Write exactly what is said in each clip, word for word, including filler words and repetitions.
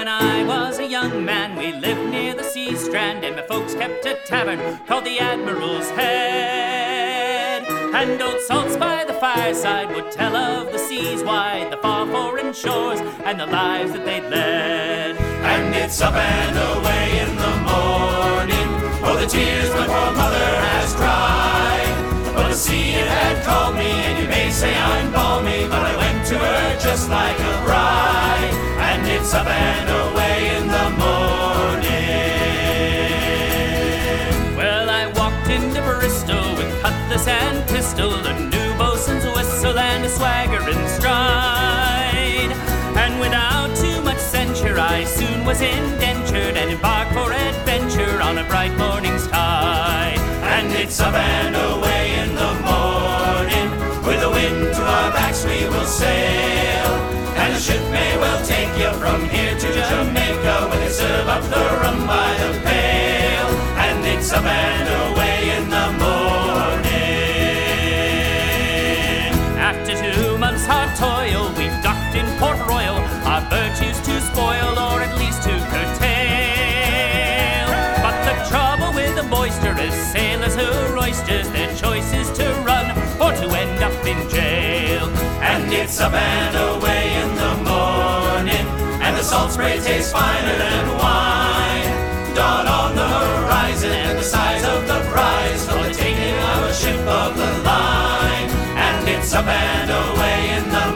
when I was a young man, we lived near the sea strand, and my folks kept a tavern called the Admiral's Head. And old Salts by the fireside would tell of the seas wide, the far foreign shores, and the lives that they'd led. And it's up and away in the morning, oh, the tears my poor mother has cried. But the sea it had called me, and you may say I'm balmy, but I went to her just like a bride. And it's up and away in the morning. Well, I walked into Bristol with cutlass and pistol, a new bosun's whistle and a swagger and stride. And without too much censure, I soon was indentured and embarked for adventure on a bright morning's tide. And it's up and away in the morning, with the wind to our backs we will sail. And the ship may well take you from here to Jamaica, where they serve up the rum by the pail. And it's up and away in the morning. After two months' hard toil, we've docked in Port Royal, our virtues to spoil, or at least to curtail. But the trouble with the boisterous sailors who are oysters, their choice is to run or to end up in jail. And it's up and away in the morning, and the salt spray tastes finer than wine. Dawn on the horizon, and the size of the prize for the taking of a ship of the line. And it's up and away in the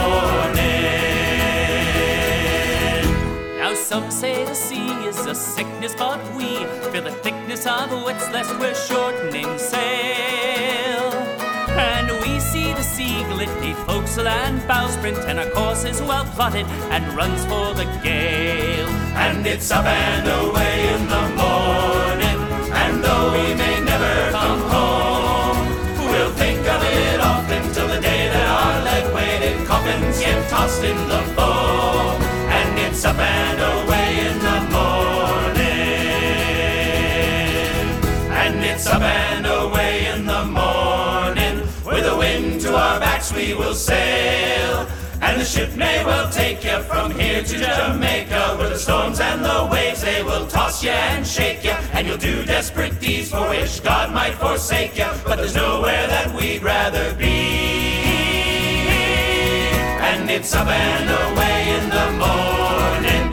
morning. Now some say the sea is a sickness, but we feel the thickness of wits lest we're shortening sail. And we see the sea glit neath forecastle and bowsprit, and our course is well plotted and runs for the gale. And it's up and away in the morning, and though we may never come home, we'll think of it often till the day that our lead-weighted coffins get tossed in the foam. And it's up and away in the morning. And it's up and away in the morning, with the wind to our backs we will sail. And the ship may well take you from here to Jamaica, where the storms and the waves, they will toss you and shake you, and you'll do desperate deeds for which God might forsake you. But there's nowhere that we'd rather be. And it's up and away in the morning.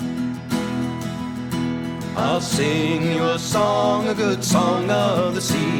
I'll sing you a song, a good song of the sea.